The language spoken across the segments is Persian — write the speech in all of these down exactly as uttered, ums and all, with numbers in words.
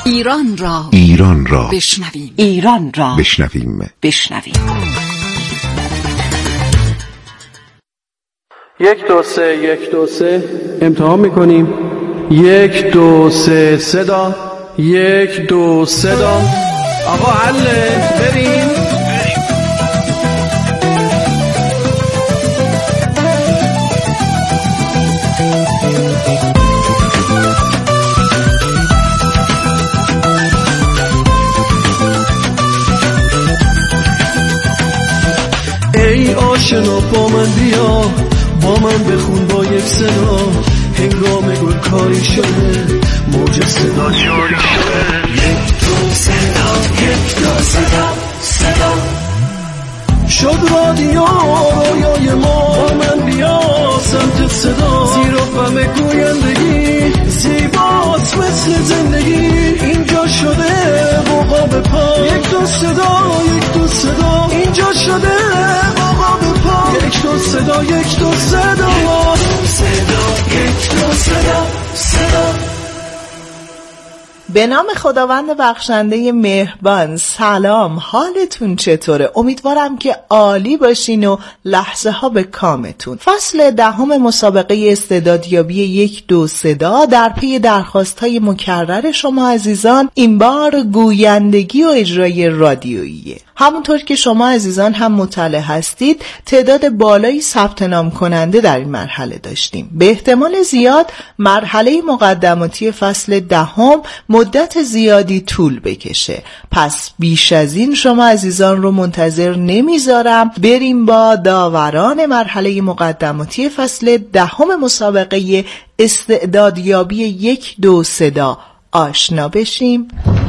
ایران را ایران را بشنویم. ایران را بشنویم. بشنویم. یک دو سه یک دو سه امتحان میکنیم. یک دو سه صدا، یک دو صدا. آقا حله، بریم. ای آشنا با من بیا، با من بخون با یک صدا، هنگام گل کاری شده، موج صدا جاری شده. یک دو صدا، یک دو صدا، صدا شد رادیو رویای ما، با من بیا سمت صدا، زیر و غم گویندگی زیباست مثل زندگی، اینجا شده بقا به پا. یک دو صدا، یک دو صدا، اینجا شده بقا به پا. یک دو صدا، یک دو صدا، صدا یک دو صدا، صدا. به نام خداوند بخشنده مهربان. سلام، حالتون چطوره؟ امیدوارم که عالی باشین و لحظه ها به کامتون. فصل دهم مسابقه استعدادیابی یک دو صدا در پی درخواست های مکرر شما عزیزان این بار گویندگی و اجرای رادیوییه. همونطور که شما عزیزان هم مطلع هستید تعداد بالایی ثبت نام کننده در این مرحله داشتیم. به احتمال زیاد مرحله مقدماتی فصل دهم مدت زیادی طول بکشه، پس بیش از این شما عزیزان رو منتظر نمیذارم. بریم با داوران مرحله مقدماتی فصل دهم مسابقه استعدادیابی یک دو صدا آشنا بشیم.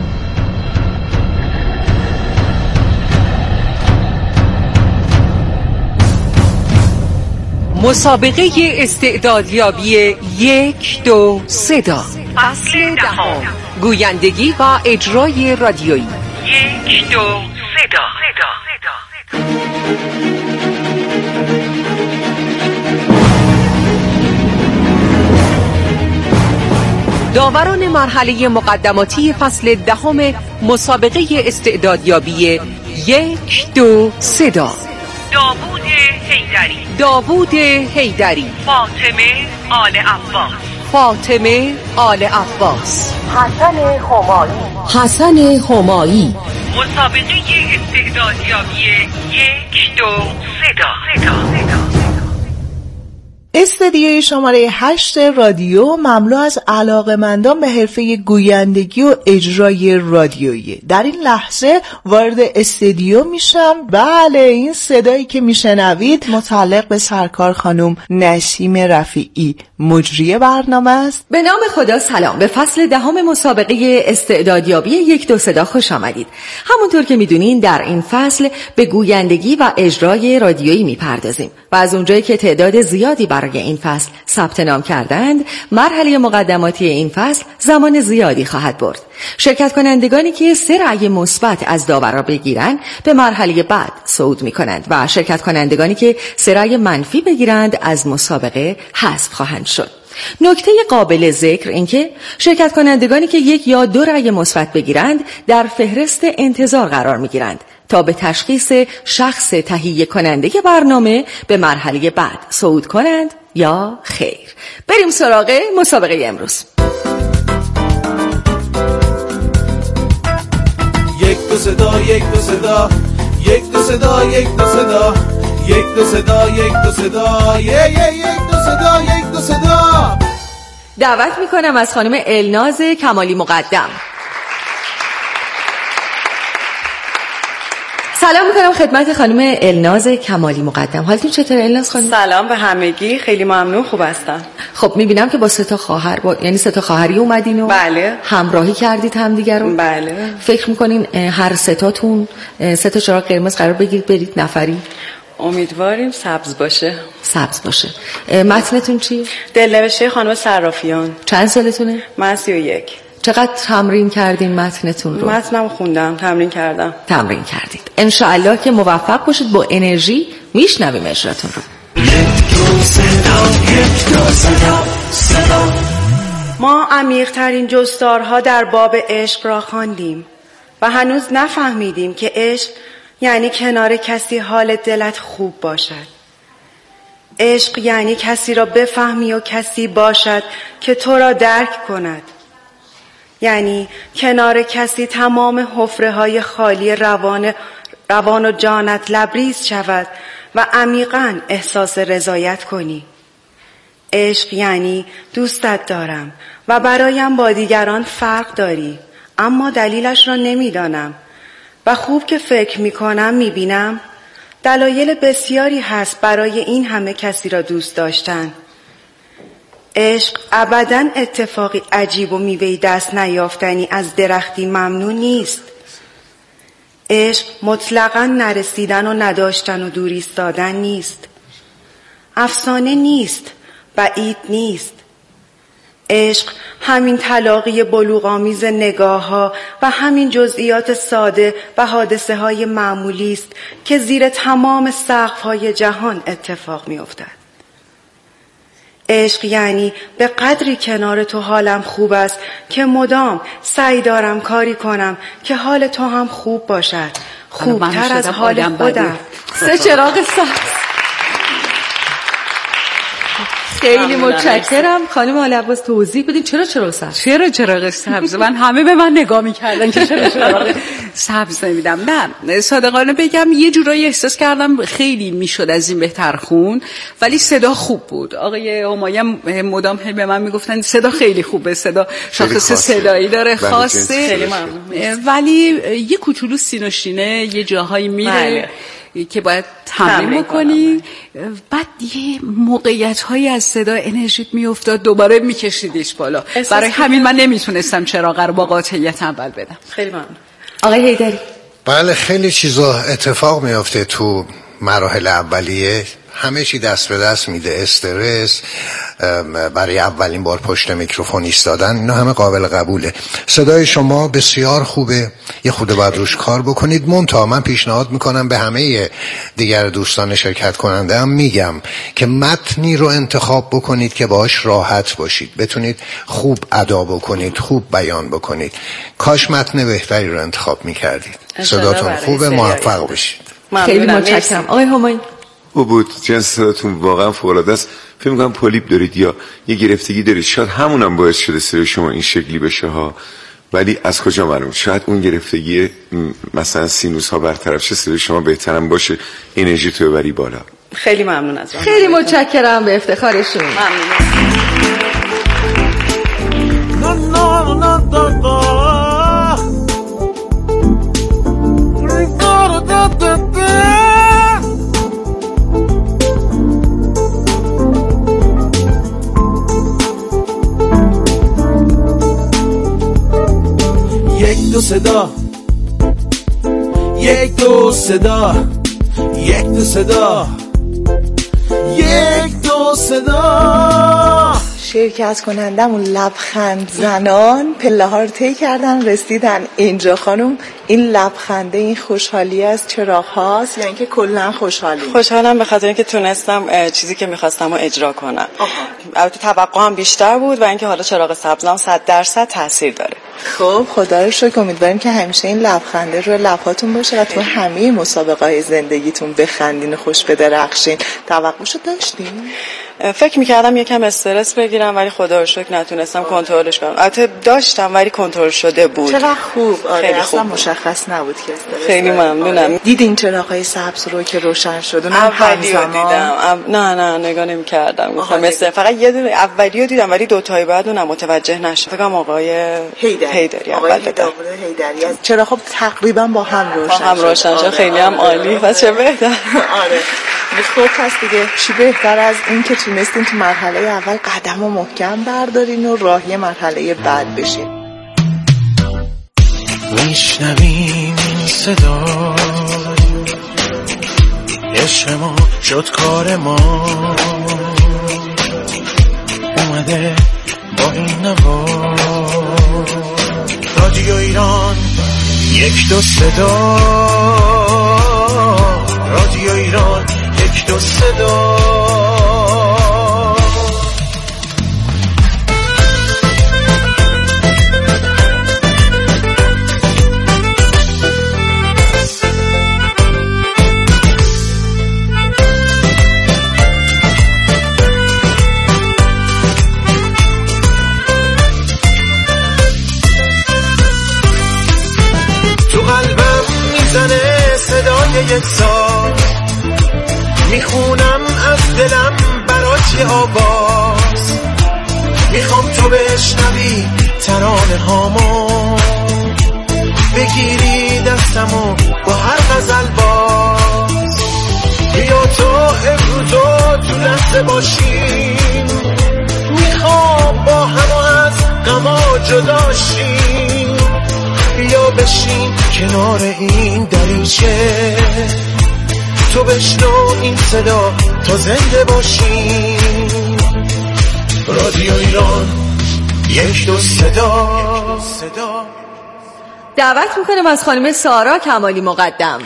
مسابقه استعدادیابی یک دو صدا فصل دهم، گویندگی و اجرای رادیویی. یک دو صدا. داوران مرحله مقدماتی فصل دهم مسابقه استعدادیابی یک دو صدا: داوود حیدری، داوود حیدری، فاطمه آل عباس، فاطمه آل عباس، حسن همایی، حسن همایی. مسابقه استعدادیابی یک دو صدا. استدیوی شماره هشت رادیو مملو از علاقه‌مندان به حرفه گویندگی و اجرای رادیویی. در این لحظه وارد استدیو میشم. بله، این صدایی که میشنوید متعلق به سرکار خانم نسیم رفیعی، مجری برنامه است. به نام خدا سلام. به فصل دهم مسابقه استعدادیابی یک دو صدا خوش آمدید. همونطور که میدونین در این فصل به گویندگی و اجرای رادیویی میپردازیم و از اونجایی که تعداد زیادی برای این فصل ثبت نام کردند، مرحله مقدماتی این فصل زمان زیادی خواهد برد. شرکت کنندگانی که سه رأی مثبت از داورا بگیرند به مرحله بعد صعود می‌کنند و شرکت کنندگانی که سه رأی منفی بگیرند از مسابقه حذف خواهند شد. نکته قابل ذکر این که شرکت کنندگانی که یک یا دو رأی مثبت بگیرند در فهرست انتظار قرار می‌گیرند تا به تشخیص شخص تهیه کننده برنامه به مرحله بعد صعود کنند یا خیر. بریم سراغ مسابقه امروز. یک دو صدا، یک دو صدا، یک دو صدا، یک دو صدا، یک دو صدا، یک دو صدا، یک دو صدا، یک دو صدا. دعوت میکنم از خانم الناز کمالی مقدم. سلام میکنم خدمت خانم الناز کمالی مقدم. حالتون چطور الناز خانم؟ سلام به همگی، خیلی ممنون، خوب هستم. خب میبینم که با سه تا خواهر با... یعنی سه تا خواهری اومدین و بله همراهی کردید همدیگه رو. بله. فکر میکنین هر سه تاتون سه تا چراغ قرمز قرار بگیرید برید نفری؟ امیدواریم سبز باشه. سبز باشه. متنتون چیه؟ دلنوشته خانم صرافیان. چند سالتونه؟ من سی و یک. چقدر تمرین کردین متنتون رو؟ متنم خوندم، تمرین کردم. تمرین کردید. انشاءالله که موفق باشید. با انرژی میشنویم اجراتون رو. یک دو صدا، یک دو صدا، صدا. ما عمیق‌ترین جستارها در باب عشق را خواندیم و هنوز نفهمیدیم که عشق یعنی کنار کسی حال دلت خوب باشد. عشق یعنی کسی را بفهمی و کسی باشد که تو را درک کند. یعنی کنار کسی تمام حفره‌های خالی روان روان و جانت لبریز شود و عمیقاً احساس رضایت کنی. عشق یعنی دوستت دارم و برایم با دیگران فرق داری، اما دلیلش را نمیدانم و خوب که فکر میکنم میبینم دلایل بسیاری هست برای این همه کسی را دوست داشتن. عشق ابداً اتفاقی عجیب و میوه‌ای دست نیافتنی از درختی ممنون نیست. عشق مطلقاً نرسیدن و نداشتن و دور ایستادن نیست. افسانه نیست، بعید نیست. عشق همین تلاقی بلوغ‌آمیز نگاه‌ها و همین جزئیات ساده و حادثه‌های معمولی است که زیر تمام سقف‌های جهان اتفاق می‌افتد. عشق یعنی به قدری کنار تو حالم خوب است که مدام سعی دارم کاری کنم که حال تو هم خوب باشد، خوبتر از حال خودم. سه چراغ سبز. خیلی متشکرم. خانم آل عباس توضیح بدین چرا چراغ سبز؟ چرا چراغ سبز؟ من همه به من نگاه می‌کردن که چرا چراغ سبز نمیدم. نه صادقانه بگم یه جورایی احساس کردم خیلی میشد از این بهتر خون، ولی صدا خوب بود. آقای همایون مدام به من میگفتن صدا خیلی خوبه، صدا شاخص صدایی داره خاصه، خیلی ممنون. ولی یه کوچولو سینوشینه یه جاهایی میره که باید تمرین بکنی. بعد یه موقعیت هایی از صدا انرژیت میافتاد دوباره میکشیدیش بالا. برای همین من نمیتونستم چراغ رو با قاطعیت اول بدم. خیلی ممنون. آقای حیدری. بله خیلی چیزا اتفاق میافته تو مراحل اولیه، همه چی دست به دست میده، استرس، برای اولین بار پشت میکروفون ایستادن، اینا همه قابل قبوله. صدای شما بسیار خوبه، یه خود باید روش کار بکنید. منتها من پیشنهاد میکنم به همه دیگر دوستان شرکت کننده هم میگم که متنی رو انتخاب بکنید که باهاش راحت باشید، بتونید خوب ادا بکنید، خوب بیان بکنید. کاش متن بهتری رو انتخاب میکردید. صداتون خوبه، موفق باشید. خیلی متشکرم. آقای همایون. او بود جنس صداتون واقعا فوق‌العاده است. فکر می‌کنم پولیپ دارید یا یه گرفتگی دارید، شاید همونم باعث شده صدای شما این شکلی بشه ها، ولی از کجا معلوم؟ شاید اون گرفتگی مثلا سینوس ها برطرف شه، صدای شما بهترم باشه، انرژی تو ببری بالا. خیلی ممنون از راهنماییتون. خیلی متشکرم، به افتخارشون. ممنون. یک دو صدا، یک دو صدا، یک دو صدا، یک دو صدا. شرکت کنندمون لبخند زنان پله ها رو طی کردن رسیدن اینجا. خانم این لبخنده، این خوشحالی از چراغ هاست یا اینکه کلا خوشحالی؟ خوشحالم به خاطر اینکه تونستم چیزی که میخواستم رو اجرا کنم. البته توقعم بیشتر بود و اینکه حالا چراغ سبزم صد درصد تاثیر داره. خب خدا رو شکر، امیدواریم که همیشه این لبخنده رو لبهاتون باشه و تو همه مسابقه‌های زندگیتون بخندین و خوش بدرخشین. توقعشو داشتین؟ فکر میکردم یکم استرس بگیرم ولی خدا رو شکر نتونستم کنترلش کنم. البته داشتم ولی کنترل شده بود. چقدر خوب. آره خیلی اصلا خوب. مشخص نبود که استرس. خیلی ممنونم. دیدین چراغ‌های سبز رو که روشن شد؟ اونم اولیو دیدم. ام... نه نه نگاه نمی‌کردم. گفتم مثلا فقط یه دونه اولیو دیدم ولی دو تای بعد اونم متوجه نشدم. فکر کنم آقای حیدری حیدری آقای حیدری از چرا خب تقریبا با هم روشن با هم روشن شد. خیلی هم عالی و چه بهتر. آره خوب هست دیگه. چی بهتر از این که تونستین تو مرحله اول قدم و محکم بردارین و راهی مرحله بعد بشین. میشنویم این صدا، عشق ما شد کار ما، اومده با این نوا. رادیو ایران یک دو صدا، رادیو ایران یک دو صدا. یک سال میخونم از دلم برات یه آواز، میخوام تو بشنوی ترانه هامو، بگیری دستمو با هر غزل باز. بیا تو امروز تو لحظه باشیم، میخوام با هم از غما جدا شیم. بیا بشین کنار این دریچه، تو بشنو این صدا تا زنده باشیم. رادیو ایران یک دو صدا. دعوت میکنم از خانم سارا کمالی مقدم.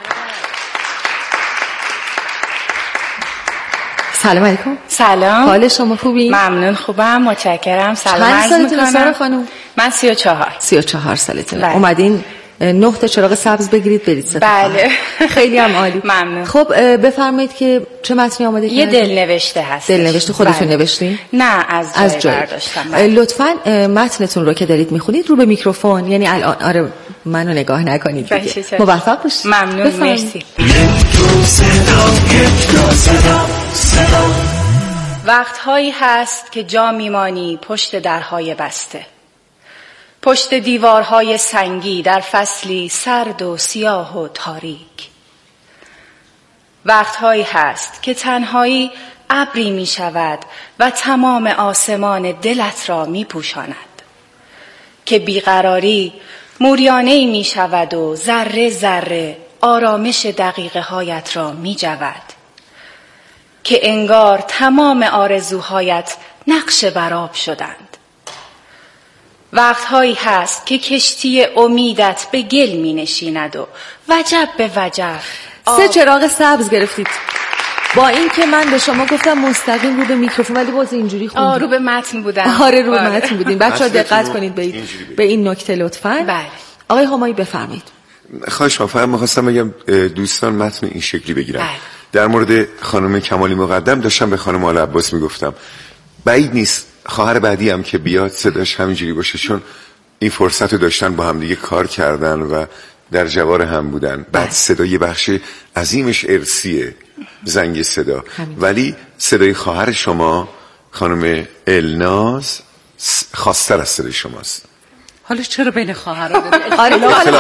سلام علیکم. سلام. حال شما خوبی؟ ممنون، خوبم، متشکرم. سلام عرض میکنم. سارا خانم؟ من سی و چهار. سی و چهار سالتونه. اومدین نه تا چراغ سبز بگیرید برید سفر. بله. خیلی هم عالی. ممنون. خب بفرمایید که چه متنی آماده کردید؟ یه دلنوشته هست. دلنوشته خودتون بله. نوشتین؟ نه، از جای, از جای. برداشتم. بله. لطفاً متنتون رو که دارید میخونید رو به میکروفون، یعنی الان آره منو نگاه نکنید دیگه. موفق باشید. ممنون، مرسی. وقتهایی هست که جا میمانی پشت درهای بسته، پشت دیوارهای سنگی در فصلی سرد و سیاه و تاریک. وقتهایی هست که تنهایی ابری می شود و تمام آسمان دلت را می پوشاند، که بیقراری موریانه‌ای می شود و ذره ذره آرامش دقیقه هایت را می جود، که انگار تمام آرزوهایت نقش برآب شدند. وقتهایی هست که کشتی امیدت به گل می نشیند و وجب به وجب سه چراغ سبز گرفتید. با این که من به شما گفتم مستقیم رو به میکروفون، ولی باز اینجوری خوندید. آه، رو به متن بودم. آره رو به متن بودین. بچه‌ها دقت کنید به این به این نکته لطفاً. بله. آقای همایی بفرمایید. خواهش می‌کنم. می‌خواستم بگم دوستان متن این شکلی بگیرن. بله. در مورد خانم کمالی مقدم داشتم به خانم آل عباس میگفتم بعید نیست خواهر بعدی هم که بیاد صداش همینجوری باشه، چون این فرصت رو داشتن با هم دیگه کار کردن و در جوار هم بودن. بعد صدا یه بخش عظیمش ارسیه، زنگ صدا، ولی صدای خواهر شما خانم الناز خاص‌تر از صدای شماست. حالا چرا بین خواهرها دارید؟ آره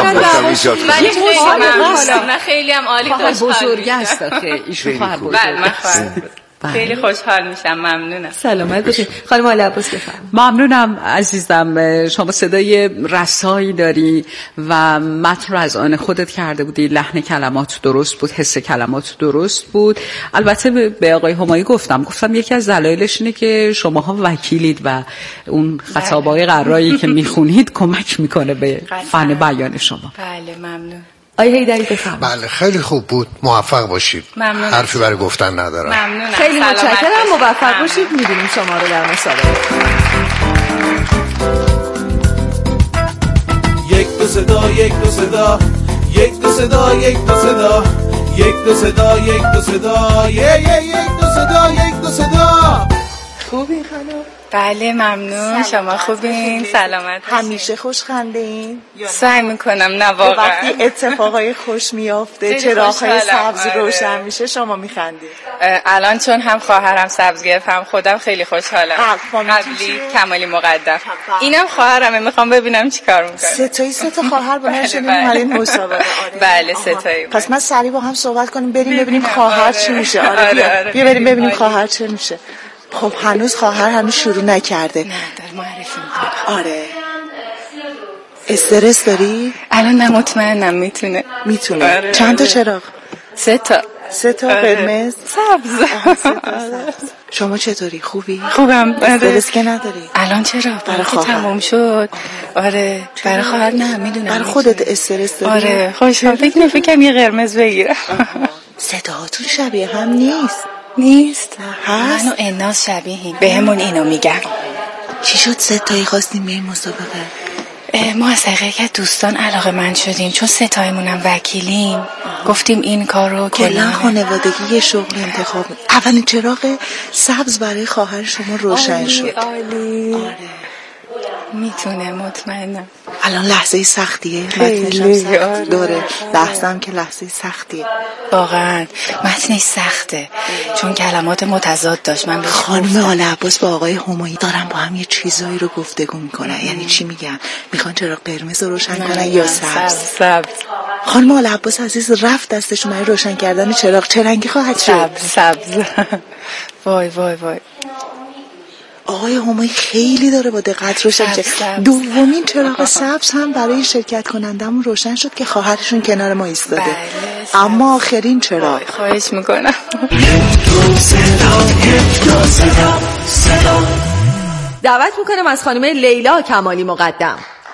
من خیلی هم عالی خوشحال بزرگ است آخه ایشون خواهر بزرگ. بله من خواهر خیلی خوشحال میشم. ممنونم. سلامت باشید. خانم آل عباس بفرمایید. ممنونم عزیزم. شما صدای رسایی داری و متن رو از آن خودت کرده بودی، لحن کلمات درست بود، حس کلمات درست بود. البته به آقای همایی گفتم گفتم یکی از دلایلش اینه که شماها وکیلید و اون خطابای قرایی که میخونید کمک میکنه به فن بیان شما. بله ممنون. آیه هیدری بفرمایید. بله خیلی خوب بود، موفق باشید. ممنون. حرفی برای گفتن ندارم. ممنونم. خیلی متشکرم، موفق باشید. می‌بینیم شما رو در مسابقه. یک دو صدا یک دو صدا یک دو صدا یک دو صدا یک دو صدا یک دو صدا یک دو صدا یک دو صدا. خوبی خانم؟ بله ممنون. شما خوبین؟ سلامت همیشه خوش خنده این؟ سعی میکنم نه واقعا. وقتی اتفاقای خوش میافته، چراغ‌های سبز روشن میشه، شما میخندید. الان چون هم خواهرم سبز گرفت هم خودم خیلی خوشحالم. قبلی کمالی مقدم، اینم خواهرمه. میخوام ببینم چیکار میکنه. سه تایی سه تا خواهر بلند شدیم اومدین مسابقه. بله سه تایی. پس من سریع با هم صحبت کنیم بریم ببینیم خواهر چی میشه. آره بیا بریم ببینیم خواهر چی میشه. خب هنوز خواهر هنوز شروع نکرده. نه داره معرفی میکنه. آره. استرس داری؟ الان نه مطمئنم میتونه. میتونه. آره. چند تا چراغ؟ سه تا. سه تا قرمز؟ سبز. شما چطوری؟ خوبی؟ خوبم. استرس که نداری؟ الان چرا؟ برای خواهر تموم شد. آره برای خواهر نه میدونم. برای خودت استرس داری؟ آره خوشم. فکر نمی‌کنم یه قرمز بگیرم. صداهاتون شبیه هم نیست. نیست. هست؟ من و الناز شبیهیم. بهمون اینو میگن. چی شد سه تایی خواستیم به این مسابقه؟ ما از طریق که دوستان علاقه من شدیم، چون سه تایمونم وکیلیم. آه. گفتیم این کارو کلا خانوادگی یه شغل انتخاب. اولین چراغ سبز برای خواهر شما روشن شد. عالی. آره. میتونه مطمئنم. الان لحظه سختیه، متنشم سخت داره، لحظه که لحظه سختیه واقعا. متنش سخته چون کلمات متضاد داشت. من خانم آل عباس با آقای همایی دارن با هم یه چیزایی رو گفتگو میکنن. یعنی چی میگن؟ میخوان چراغ قرمز رو روشن کنن یا سبز؟ سبز. خانم آل عباس عزیز رفت دستشون برای روشن کردن چراغ، چه رنگی خواهد شد؟ سبز. سبز. وای وای وای. آقای همایی خیلی داره با دقت روشن کرد. دومین چراغ سبز هم برای شرکت کنندمون روشن شد که خواهرشون کنار ما ایستاده. بله. اما آخرین چراغ. خواهش میکنم. دعوت میکنم از خانم لیلا کمالی مقدم.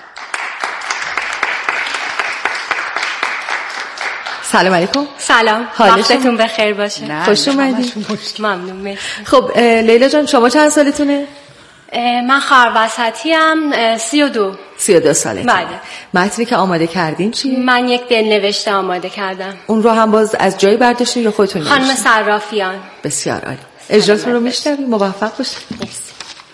سلام علیکم. سلام، وقتتون بخیر باشه. خوش اومدید. ممنون. مرسی. خب لیلا جان شما چند سالتونه؟ من خواهر وسطی ام، سی و دو. سی و دو ساله. بله. متنی که آماده کردین چیه؟ من یک دلنوشته آماده کردم. اون رو هم باز از جایی برداشتین یا خودتون نوشتین؟ خانم صرافیان. بسیار عالی. اجراتون رو میشنویم. موفق باشید. مرسی.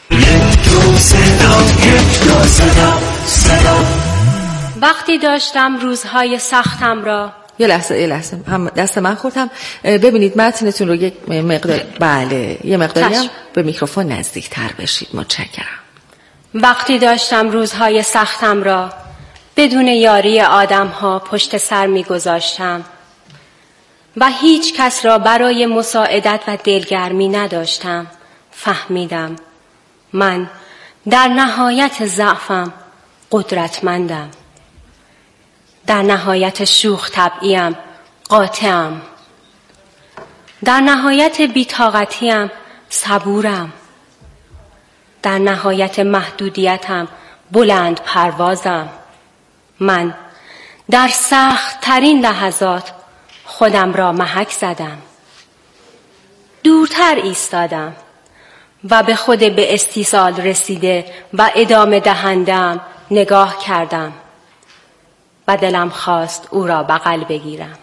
وقتی داشتم روزهای سختم را. یه لحظه یه لحظه هم دست من خوردم. ببینید متنتون رو یک مقدار بله یه مقداری هم به میکروفون نزدیک تر بشید. متشکرم. وقتی داشتم روزهای سختم را بدون یاری آدم ها پشت سر می گذاشتم و هیچ کس را برای مساعدت و دلگرمی نداشتم، فهمیدم من در نهایت ضعفم قدرتمندم، در نهایت شوخ طبعیم قاطعم، در نهایت بی‌طاقتیم صبورم، در نهایت محدودیتم بلند پروازم. من در سخت ترین لحظات خودم را محک زدم، دورتر ایستادم و به خود به استیصال رسیده و ادامه دهندم نگاه کردم و دلم خواست او را بغل بگیرم.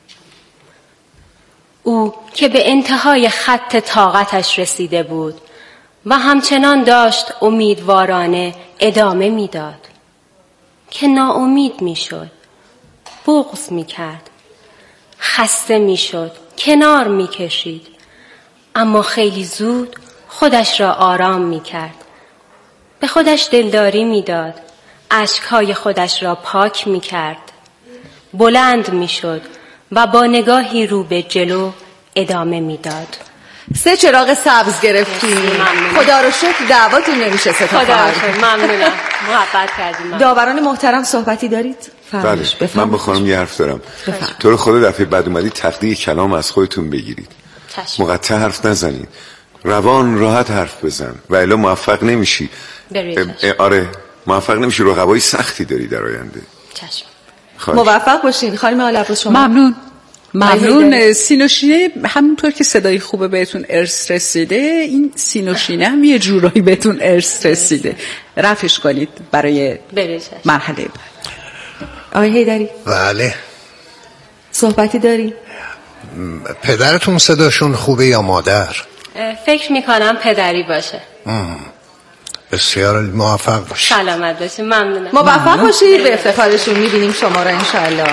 او که به انتهای خط طاقتش رسیده بود و همچنان داشت امیدوارانه ادامه میداد که ناامید میشد، بغض میکرد، خسته میشد، کنار میکشید، اما خیلی زود خودش را آرام میکرد، به خودش دلداری میداد، اشکهای خودش را پاک میکرد، بلند میشد و با نگاهی رو به جلو ادامه میداد. سه چراغ سبز گرفتیم. خدا رو شکر دعواتون نمیشه سه تا. خدا رو شکر. ممنونم. محبت کردیم. داوران محترم صحبتی دارید؟ بله. من با خانم یه حرف دارم. تو رو خدا دفعه بعد اومدید تقدیر کلام از خودتون بگیرید. مقطع حرف نزنید. روان راحت حرف بزن و الا موفق نمیشی. آره موفق نمیشی. رقبای سختی داری در آینده. چشم. موفق باشین. خانم آل عباس شما. ممنون. ممنون. سینوشینه همونطور که صدای خوبه بهتون ارث رسیده، این سینوشینه هم یه جورایی بهتون ارث رسیده. رفعش کنید برای مرحله بعد. آقای حیدری. بله. صحبتی داری؟ پدرتون صداشون خوبه یا مادر؟ فکر میکنم پدری باشه. ام. بسیار موفق باشید. سلامت باشید. ممنونم. موفق باشید. به افتخارشون میبینیم شما را انشاءالله.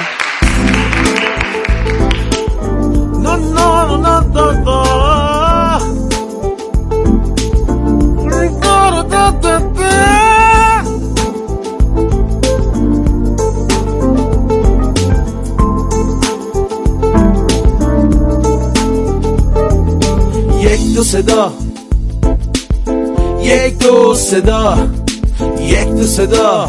No, no, no, no, no. یک دو صدا، یک دو صدا، یک دو صدا،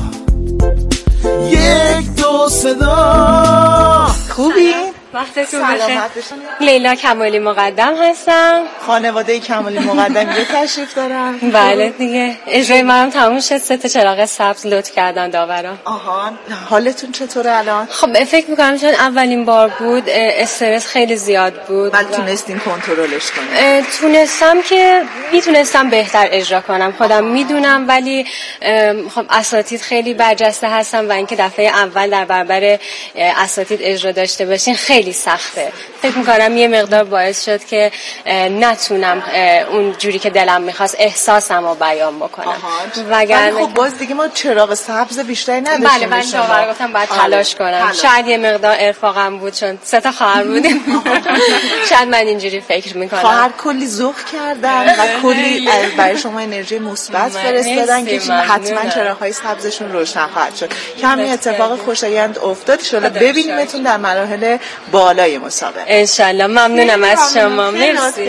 یک دو صدا. خوبی؟ وقتتون بخیر. لیلا کمالی مقدم هستم. خانواده کمالی مقدم یه تشریف دارن. بله دیگه اجرای منم تموم شد. سه تا چراغ سبز لطف کردن داوران. آها. حالتون چطوره الان؟ خب فکر میکنم چون اولین بار بود استرس خیلی زیاد بود. ولی تونستین کنترلش کنین؟ تونستم که میتونستم بهتر اجرا کنم، خودم میدونم، ولی خب اساتید خیلی برجسته هستن و اینکه دفعه اول در برابر اساتید اجرا داشته باشین خیلی سخته. فکر میکنم یه مقدار باعث شد که نتونم اون جوری که دلم میخواست احساسم رو بیان بکنم. وگرنه خب باز دیگه ما چراغ سبز بیشتری نداشتیم. بله من شما گفتم باید تلاش کنم. تلاش. شاید یه مقدار ارفاقم بود چون سه تا خواهر بودیم. شاید من اینجوری فکر میکنم. خواهر کلی ذوق کردن و کلی برای شما انرژی مثبت فرستادن که حتما چراغ‌های سبزشون روشن خواهد شد. که همین اتفاق خوشایند افتاد. ان شاءالله ببینیمتون در مراحل بالای مسابقه. ان شاءالله. ممنونم از شما. مرسی.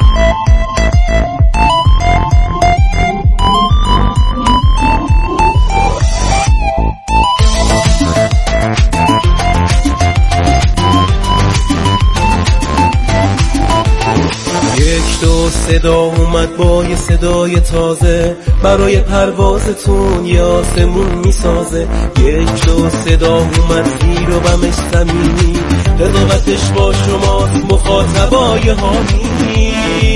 یک دو صدا اومد با یه صدای تازه، برای پروازتون یه آسمون میسازه. یک دو صدا اومد زیر و بمش زمینی، رقابتش با شماست مخاطبای حامی.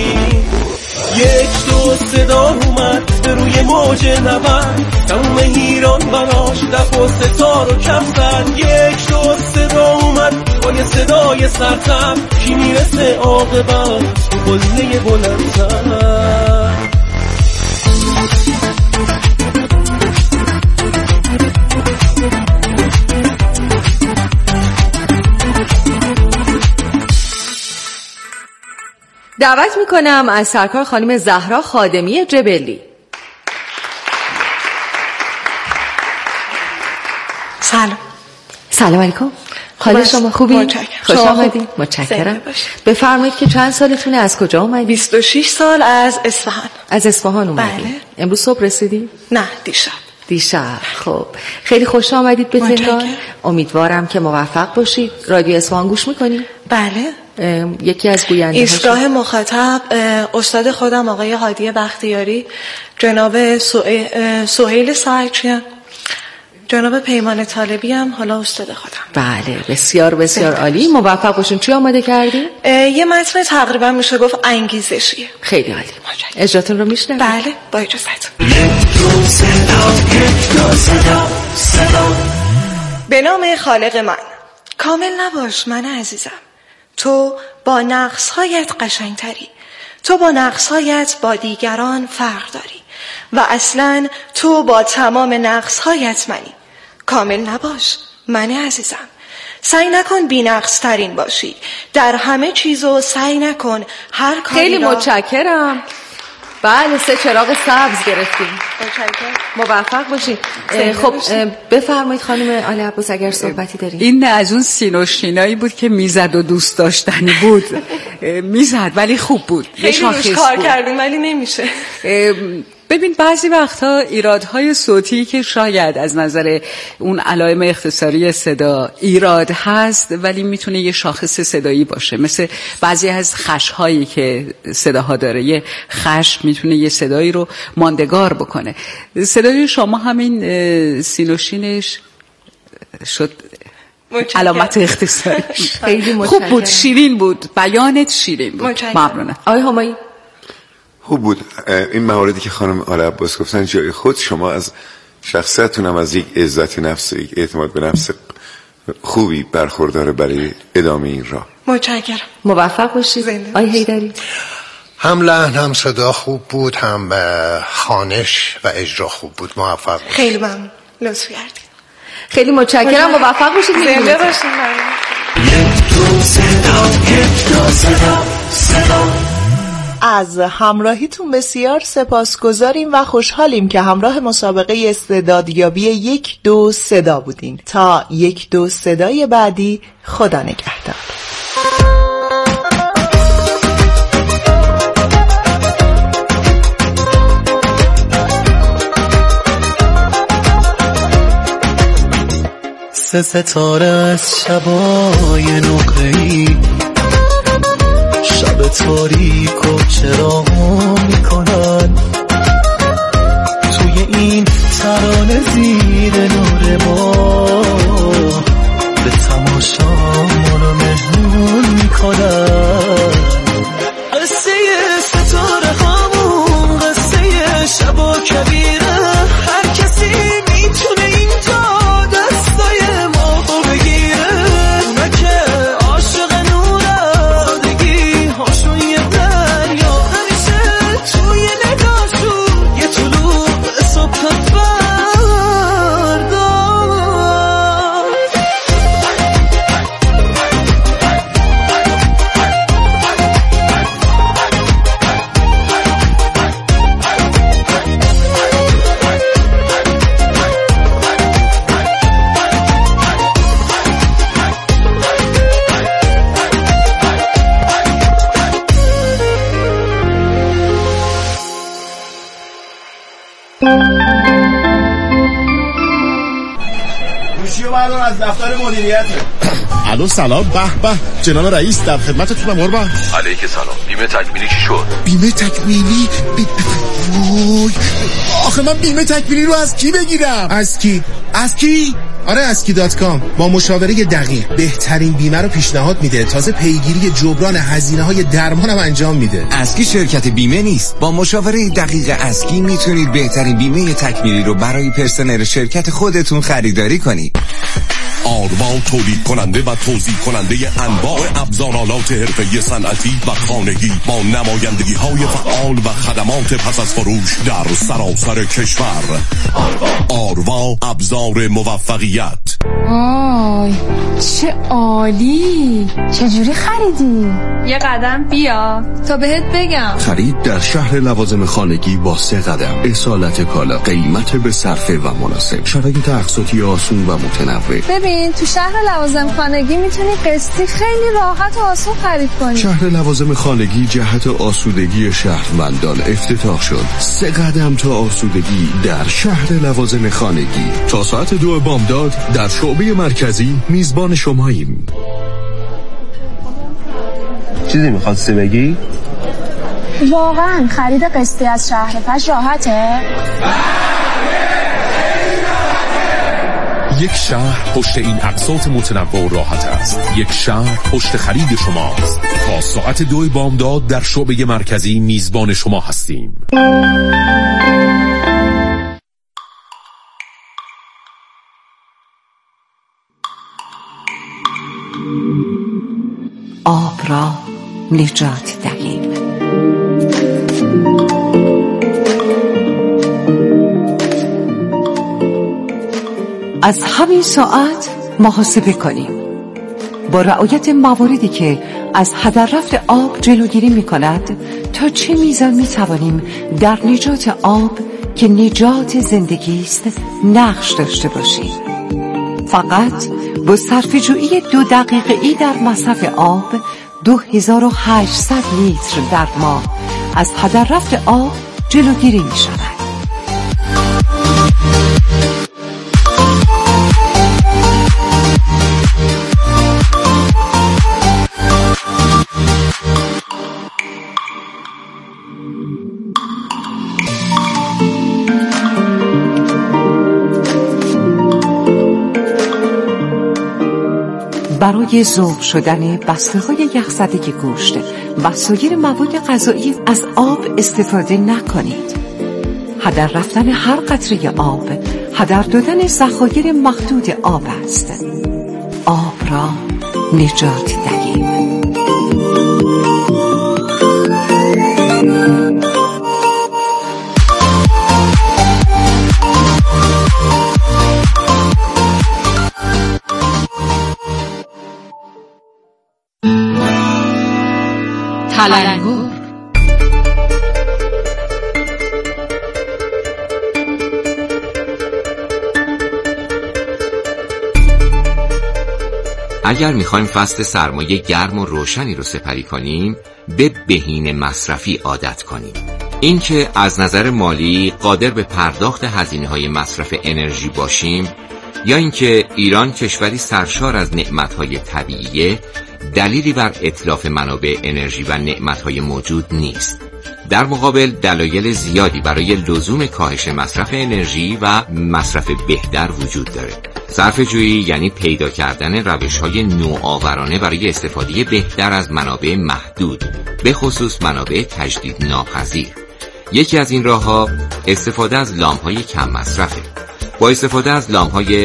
یک دو صدا اومد به روی موج نبرد، تموم ایران براش دف و ستار و کف زد. یک دو صدا اومد با یه صدای سرتر، کی میرسه عاقبت تو قله بلندتر. دعوت میکنم از سرکار خانم زهرا خادمی جبلی. سلام. سلام علیکم. حال شما خوبی؟ خوش آمدید. متشکرم. بفرمایید که چند سالتونه، از کجا اومدید؟ بیست و شش سال از اصفهان. از اصفهان اومدید؟ بله. امروز صبح رسیدی؟ نه دیشب. دیشب. خب خیلی خوش آمدید به تهران. امیدوارم که موفق باشید. رادیو اصفهان گوش میکنی؟ بله. یکی از گوینده ایستگاه مخاطب استاد خودم آقای هادی بختیاری، جناب سهیل سایچیان، جناب پیمان طالبی هم حالا استاد خودم. بله بسیار بسیار عالی. موفق باشین. چی آماده کردی؟ یه متن تقریبا میشه گفت انگیزشیه. خیلی عالی. اجراتون رو میشنم؟ بله با اجازهتون. به نام خالق من. کامل نباش من عزیزم، تو با نقص‌هایت قشنگتری، تو با نقص‌هایت با دیگران فرق داری و اصلاً تو با تمام نقص‌هایت منی. کامل نباش من عزیزم، سعی نکن بی نقص ترین باشی در همه چیزو، سعی نکن هر کاری. خیلی متشکرم. بله سه چراغ سبز گرفتیم. موفق باشید. خب بفرمایید خانم آل عباس اگر صحبتی دارین. این از اون سین و شینایی بود که میزد و دوست داشتنی بود. میزد ولی خوب بود. خیلی روش کار کردیم ولی نمیشه. ببین بعضی وقتها ایرادهای صوتی که شاید از نظر اون علائم اختصاری صدا ایراد هست ولی میتونه یه شاخص صدایی باشه، مثل بعضی از خش‌هایی که صداها داره. یه خش میتونه یه صدایی رو ماندگار بکنه. صدای شما همین سینوشینش شد علامت اختصاری. خیلی خوب بود، شیرین بود، بیانت شیرین بود. ممنونم. آقای همایی خوب بود. این مواردی که خانم آل عباس گفتن جای خود، شما از شخصیتتون هم از یک عزت نفس، یک اعتماد به نفس خوبی برخورداره برای ادامه این راه. متشکرم. موفق باشید. آقای حیدری. هم لحن هم صدا خوب بود، هم خوانش و اجرا خوب بود. موفق باشید. خیلی ممنون. لطف کردید. خیلی متشکرم. موفق باشید. زنده باشید. یک دو صدا، یک دو صدا، صدا. از همراهیتون بسیار سپاسگزاریم و خوشحالیم که همراه مسابقه استعدادیابی یک دو صدا بودین. تا یک دو صدای بعدی، خدا نگهدار. سه ستاره از شبای نقره‌ای، شب تاریک و چراغو میکنن، توی این ترانه زیر نور ما به تماشا منو مهمون میکنن. قصه ستاره همون قصه شب و کبیره، هر کسی میتونه اینجا دستای ما رو بگیره. اونا که عاشق نورن گوشیو بردار از دفتر مدیریت. الو سلام. به به جناب رئیس در خدمتتونم قربان. علیک سلام. بیمه تکمیلی چی شد؟ بیمه تکمیلی بی... وای آخه من بیمه تکمیلی رو از کی بگیرم؟ از کی؟ از کی؟ آره اسکی دات کام با مشاوره دقیق بهترین بیمه رو پیشنهاد میده. تازه پیگیری جبران هزینه های درمان هم انجام میده. اسکی شرکت بیمه نیست. با مشاوره دقیق اسکی میتونید بهترین بیمه تکمیلی رو برای پرسنل شرکت خودتون خریداری کنید. آروا تولید کننده و توزیع کننده انواع ابزارالات حرفه‌ای صنعتی و خانگی با نمایندگی های فعال و خدمات پس از فروش در سراسر کشور. آروا ابزار موفقیت. آی چه عالی. چجوری خریدی؟ یه قدم بیا تا بهت بگم. خرید در شهر لوازم خانگی با سه قدم. اصالت کالا، قیمت به صرفه و مناسب، شرایط اقساطی آسون و متنوع. ببین تو شهر لوازم خانگی میتونی قسطی خیلی راحت و آسون خرید کنی. شهر لوازم خانگی جهت آسودگی شهروندان افتتاح شد. سه قدم تا آسودگی در شهر لوازم خانگی. تا ساعت دو بامداد در شعبه مرکزی میزبان شماییم. چیزی میخواستی بگی؟ واقعا خرید قسطی از شهر فش راحته؟ یک شهر پشت این اقساط متنوع و راحت است. یک شهر پشت خرید شماست. تا ساعت دو بامداد در شعبه مرکزی میزبان شما هستیم. آب را نجات دهیم. از همین ساعت محاسبه کنیم. با رعایت مواردی که از هدر رفت آب جلوگیری می کند تا چه میزان می توانیم در نجات آب که نجات زندگی است نقش داشته باشیم. فقط با صرفه‌جویی دو دقیقه‌ای در مصرف آب دو هزار و هشتصد لیتر در ماه از هدر رفت آب جلوگیری می شود. برای ذوب شدن بسته‌های یخزده گوشت و سایر مواد غذایی از آب استفاده نکنید. هدر رفتن هر قطره آب هدر دادن ذخایر محدود آب است. آب را نجات دهیم. تلنگر. اگر میخوایم فصل سرمایه گرم و روشنی رو سپری کنیم، به بهینه مصرفی عادت کنیم. اینکه از نظر مالی قادر به پرداخت هزینه‌های مصرف انرژی باشیم یا اینکه ایران کشوری سرشار از نعمت‌های طبیعیه، دلیلی بر اتلاف منابع انرژی و نعمت‌های موجود نیست. در مقابل دلایل زیادی برای لزوم کاهش مصرف انرژی و مصرف بهتر وجود داره. صرفه‌جویی یعنی پیدا کردن روش‌های نوآورانه برای استفاده بهتر از منابع محدود، به خصوص منابع تجدید ناپذیر. یکی از این راه‌ها استفاده از لامپ‌های کم مصرفه. با استفاده از لامپ‌های